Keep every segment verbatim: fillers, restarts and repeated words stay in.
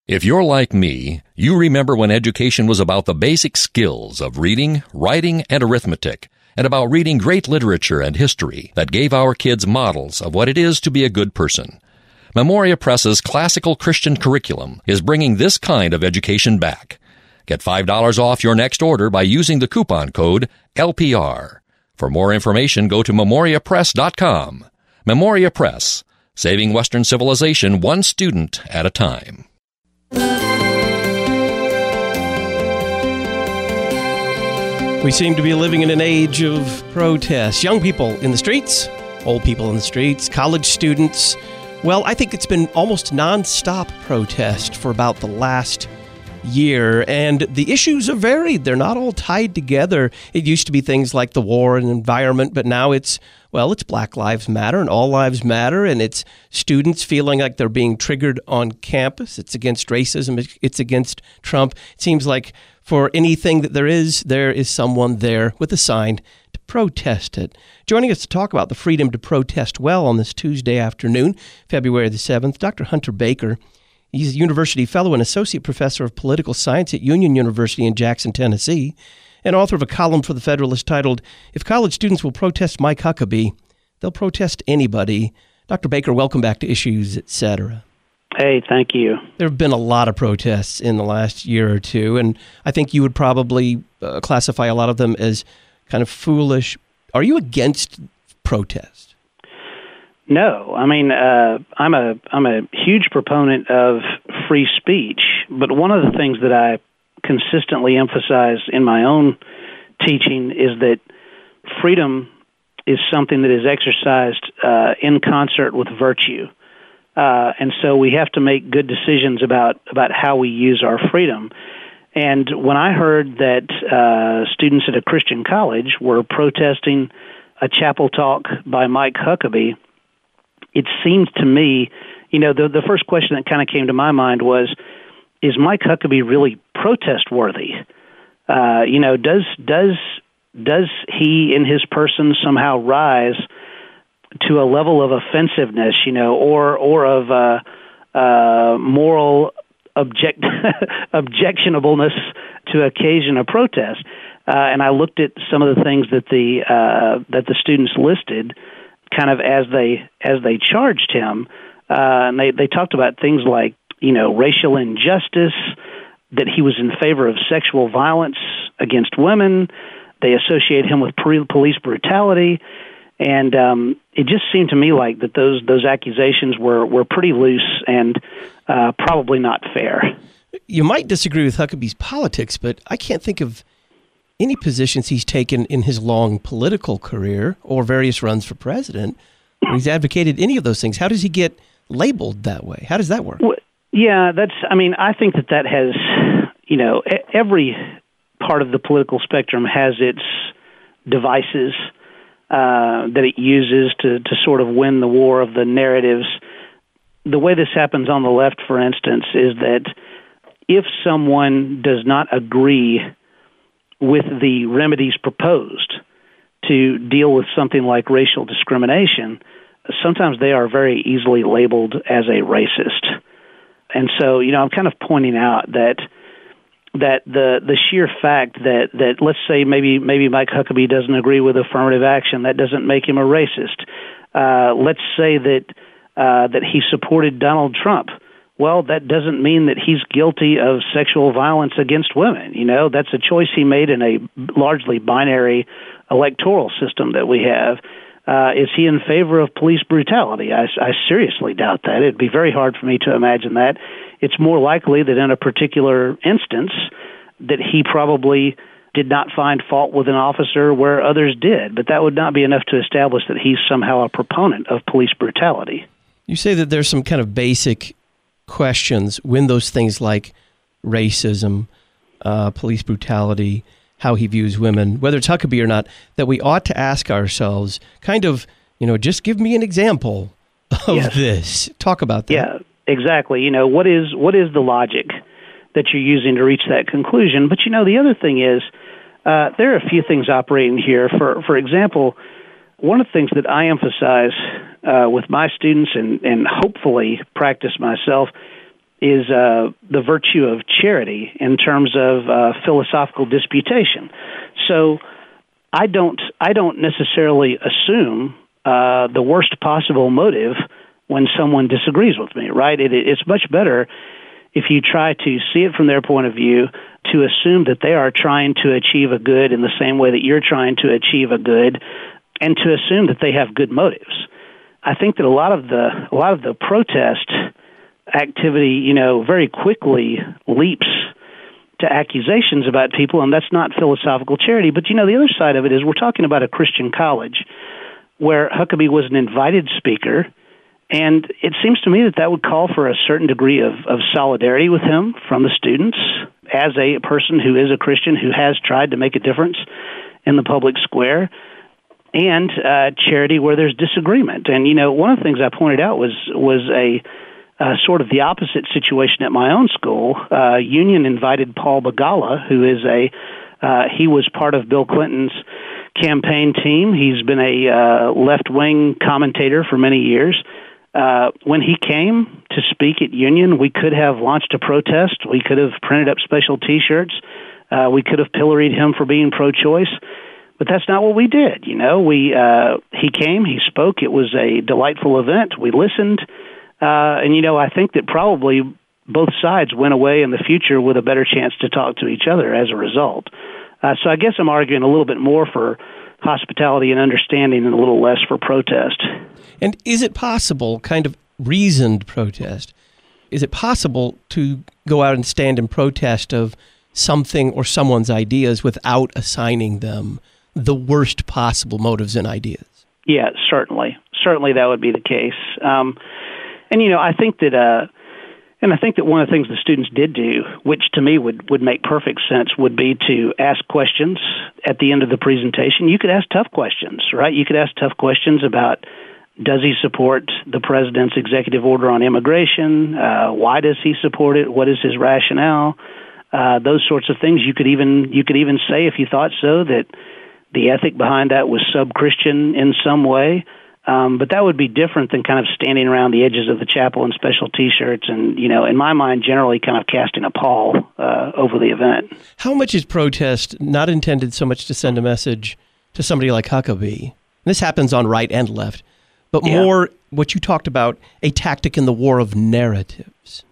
If you're like me, you remember when education was about the basic skills of reading, writing, and arithmetic, and about reading great literature and history that gave our kids models of what it is to be a good person. Memoria Press's classical Christian curriculum is bringing this kind of education back. Get five dollars off your next order by using the coupon code L P R. For more information, go to memoria press dot com. Memoria Press, saving Western civilization one student at a time. We seem to be living in an age of protests. Young people in the streets, old people in the streets, college students. Well, I think it's been almost nonstop protest for about the last year, and the issues are varied. They're not all tied together. It used to be things like the war and environment, but now it's, well, it's Black Lives Matter and All Lives Matter, and it's students feeling like they're being triggered on campus. It's against racism. It's against Trump. It seems like for anything that there is, there is someone there with a sign to protest it. Joining us to talk about the freedom to protest well on this Tuesday afternoon, February the seventh, Doctor Hunter Baker. He's a university fellow and associate professor of political science at Union University in Jackson, Tennessee, and author of a column for The Federalist titled, "If College Students Will Protest Mike Huckabee, They'll Protest Anybody." Doctor Baker, welcome back to Issues, et cetera. Hey, thank you. There have been a lot of protests in the last year or two, and I think you would probably uh, classify a lot of them as kind of foolish. Are you against protest? No, I mean, uh, I'm a I'm a huge proponent of free speech, but one of the things that I consistently emphasize in my own teaching is that freedom is something that is exercised uh, in concert with virtue, uh, and so we have to make good decisions about about how we use our freedom. And when I heard that uh, students at a Christian college were protesting a chapel talk by Mike Huckabee, it seemed to me, you know, the the first question that kind of came to my mind was, is Mike Huckabee really protest worthy? Uh, you know, does does does he in his person somehow rise to a level of offensiveness, you know, or or of uh, uh, moral object objectionableness to occasion a protest? Uh, and I looked at some of the things that the uh, that the students listed, kind of as they as they charged him, uh, and they, they talked about things like, you know, racial injustice, that he was in favor of sexual violence against women. They associate him with pre- police brutality, and um, it just seemed to me like that those those accusations were, were pretty loose and uh, probably not fair. You might disagree with Huckabee's politics, but I can't think of any positions he's taken in his long political career or various runs for president where he's advocated any of those things. How does he get labeled that way? How does that work? Well, yeah, that's, I mean, I think that that has, you know, every part of the political spectrum has its devices uh, that it uses to, to sort of win the war of the narratives. The way this happens on the left, for instance, is that if someone does not agree with the remedies proposed to deal with something like racial discrimination, sometimes they are very easily labeled as a racist. And so, you know, I'm kind of pointing out that that the the sheer fact that, that let's say maybe maybe Mike Huckabee doesn't agree with affirmative action, that doesn't make him a racist. Uh, let's say that uh, that he supported Donald Trump. Well, that doesn't mean that he's guilty of sexual violence against women. You know, that's a choice he made in a largely binary electoral system that we have. Uh, is he in favor of police brutality? I, I seriously doubt that. It'd be very hard for me to imagine that. It's more likely that in a particular instance that he probably did not find fault with an officer where others did, but that would not be enough to establish that he's somehow a proponent of police brutality. You say that there's some kind of basic questions when those things like racism, uh, police brutality, how he views women, whether it's Huckabee or not, that we ought to ask ourselves, kind of, you know, just give me an example of yes. this. Talk about that. Yeah, exactly. You know, what is what is the logic that you're using to reach that conclusion? But, you know, the other thing is, uh, there are a few things operating here. For, for example, one of the things that I emphasize uh, with my students and, and hopefully practice myself is uh, the virtue of charity in terms of uh, philosophical disputation. So I don't I don't necessarily assume uh, the worst possible motive when someone disagrees with me, right? It, it's much better if you try to see it from their point of view, to assume that they are trying to achieve a good in the same way that you're trying to achieve a good, and to assume that they have good motives. I think that a lot of the a lot of the protest activity, you know, very quickly leaps to accusations about people, and that's not philosophical charity. But, you know, the other side of it is we're talking about a Christian college where Huckabee was an invited speaker, and it seems to me that that would call for a certain degree of, of solidarity with him from the students as a person who is a Christian who has tried to make a difference in the public square, and uh, charity where there's disagreement. And, you know, one of the things I pointed out was was a uh, sort of the opposite situation at my own school. Uh, Union invited Paul Begala, who is a, uh, he was part of Bill Clinton's campaign team. He's been a uh, left-wing commentator for many years. Uh, when he came to speak at Union, we could have launched a protest. We could have printed up special T-shirts. Uh, we could have pilloried him for being pro-choice. But that's not what we did. You know, we uh, he came, he spoke. It was a delightful event. We listened. Uh, and, you know, I think that probably both sides went away in the future with a better chance to talk to each other as a result. Uh, so I guess I'm arguing a little bit more for hospitality and understanding and a little less for protest. And is it possible, kind of reasoned protest, is it possible to go out and stand in protest of something or someone's ideas without assigning them the worst possible motives and ideas? Yeah, certainly. Certainly that would be the case. Um, and, you know, I think that... Uh, And I think that one of the things the students did do, which to me would, would make perfect sense, would be to ask questions at the end of the presentation. You could ask tough questions, right? You could ask tough questions about, does he support the president's executive order on immigration? Uh, why does he support it? What is his rationale? Uh, those sorts of things. You could even you could even say, if you thought so, that the ethic behind that was sub-Christian in some way. Um, but that would be different than kind of standing around the edges of the chapel in special T-shirts and, you know, in my mind, generally kind of casting a pall uh, over the event. How much is protest not intended so much to send a message to somebody like Huckabee? This happens on right and left, but yeah. more what you talked about, a tactic in the war of narratives.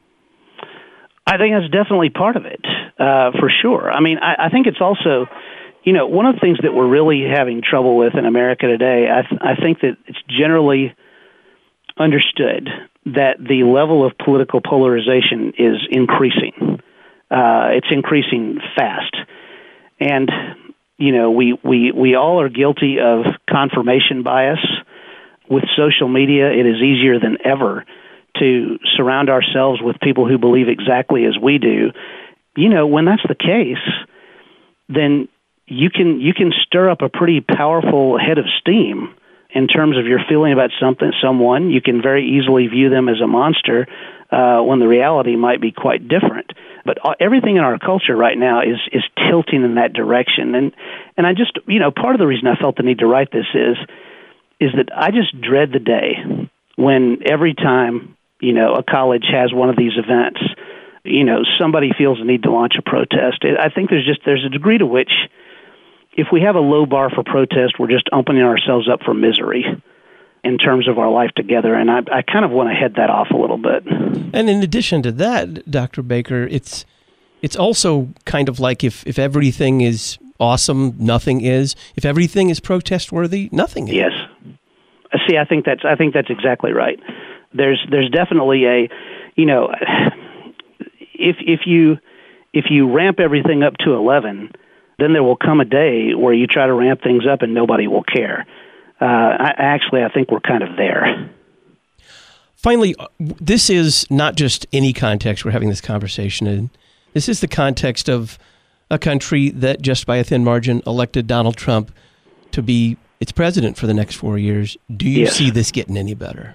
I think that's definitely part of it, uh, for sure. I mean, I, I think it's also... You know, one of the things that we're really having trouble with in America today, I, th- I think that it's generally understood that the level of political polarization is increasing. Uh, it's increasing fast. And, you know, we, we, we all are guilty of confirmation bias. With social media, it is easier than ever to surround ourselves with people who believe exactly as we do. You know, when that's the case, then you can you can stir up a pretty powerful head of steam in terms of your feeling about something, someone. You can very easily view them as a monster uh, when the reality might be quite different. But everything in our culture right now is is tilting in that direction. And and I just, you know, part of the reason I felt the need to write this is is that I just dread the day when every time, you know, a college has one of these events, you know, somebody feels the need to launch a protest. I think there's just there's a degree to which, if we have a low bar for protest, we're just opening ourselves up for misery in terms of our life together. And I, I kind of want to head that off a little bit. And in addition to that, Doctor Baker, it's it's also kind of like if, if everything is awesome, nothing is. If everything is protest worthy, nothing is. Yes. See, I think that's I think that's exactly right. There's there's definitely a, you know, if if you if you ramp everything up to eleven, then there will come a day where you try to ramp things up and nobody will care. Uh, I, actually, I think we're kind of there. Finally, this is not just any context we're having this conversation in. This is the context of a country that just by a thin margin elected Donald Trump to be its president for the next four years. Do you yes. see this getting any better?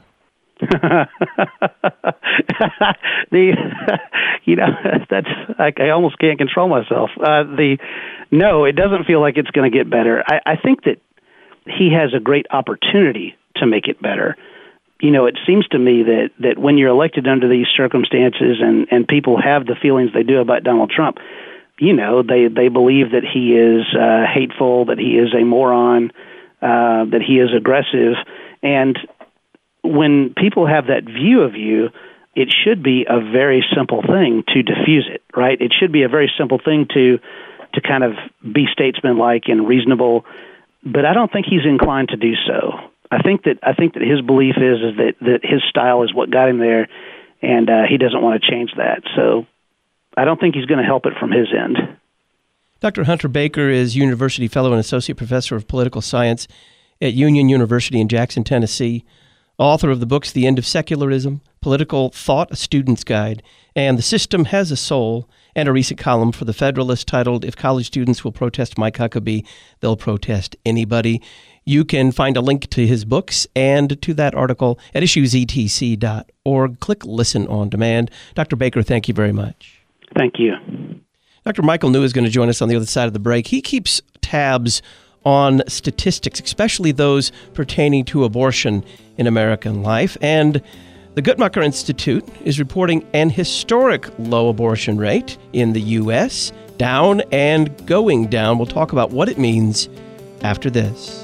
the you know that's I, I almost can't control myself. Uh, the no, it doesn't feel like it's going to get better. I, I think that he has a great opportunity to make it better. you know, it seems to me that, that when you're elected under these circumstances and, and people have the feelings they do about Donald Trump, you know, they, they believe that he is uh, hateful, that he is a moron, uh, that he is aggressive. And when people have that view of you, it should be a very simple thing to diffuse it, right? It should be a very simple thing to to kind of be statesmanlike and reasonable, but I don't think he's inclined to do so. I think that I think that his belief is is that, that his style is what got him there, and uh, he doesn't want to change that. So I don't think he's going to help it from his end. Doctor Hunter Baker is University Fellow and Associate Professor of Political Science at Union University in Jackson, Tennessee, author of the books The End of Secularism, Political Thought, A Student's Guide, and The System Has a Soul, and a recent column for The Federalist titled, If College Students Will Protest Mike Huckabee, They'll Protest Anybody. You can find a link to his books and to that article at issues e t c dot org. Click Listen on Demand. Doctor Baker, thank you very much. Thank you. Doctor Michael New is going to join us on the other side of the break. He keeps tabs on statistics, especially those pertaining to abortion in American life. And the Guttmacher Institute is reporting an historic low abortion rate in the U S, down and going down. We'll talk about what it means after this.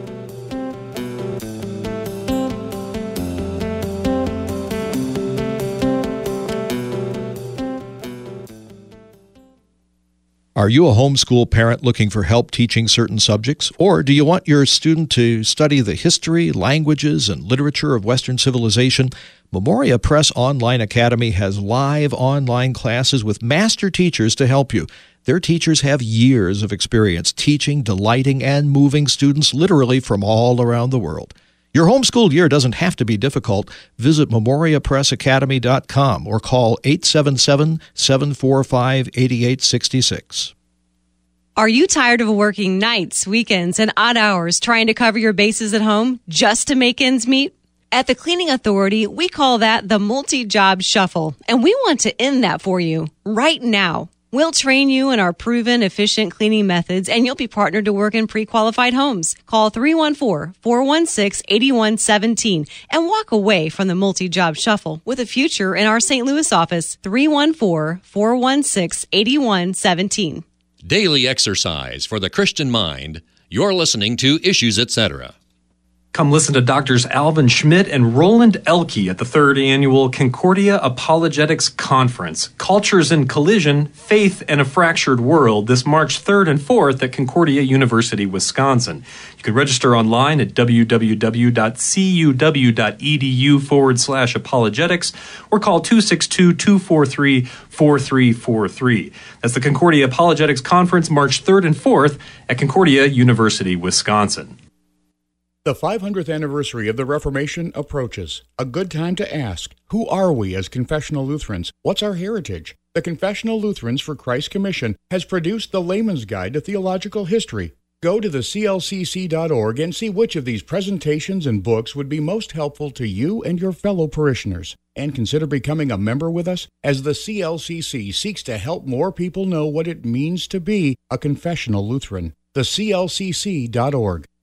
Are you a homeschool parent looking for help teaching certain subjects? Or do you want your student to study the history, languages, and literature of Western civilization? Memoria Press Online Academy has live online classes with master teachers to help you. Their teachers have years of experience teaching, delighting, and moving students literally from all around the world. Your homeschool year doesn't have to be difficult. Visit memoria press academy dot com or call eight seven seven, seven four five, eight eight six six. Are you tired of working nights, weekends, and odd hours trying to cover your bases at home just to make ends meet? At the Cleaning Authority, we call that the multi-job shuffle, and we want to end that for you right now. We'll train you in our proven, efficient cleaning methods, and you'll be partnered to work in pre-qualified homes. Call three one four, four one six, eight one one seven and walk away from the multi-job shuffle with a future in our Saint Louis office. three one four, four one six, eight one one seven. Daily exercise for the Christian mind. You're listening to Issues, et cetera. Come listen to Doctors Alvin Schmidt and Roland Elke at the third annual Concordia Apologetics Conference, Cultures in Collision, Faith and a Fractured World, this March third and fourth at Concordia University, Wisconsin. You can register online at www.cuw.edu forward slash apologetics or call two six two, two four three, four three four three. That's the Concordia Apologetics Conference, March third and fourth at Concordia University, Wisconsin. The five hundredth anniversary of the Reformation approaches. A good time to ask, who are we as Confessional Lutherans? What's our heritage? The Confessional Lutherans for Christ Commission has produced the Layman's Guide to Theological History. Go to the c l c c dot org and see which of these presentations and books would be most helpful to you and your fellow parishioners. And consider becoming a member with us as the C L C C seeks to help more people know what it means to be a confessional Lutheran. the c l c c dot org.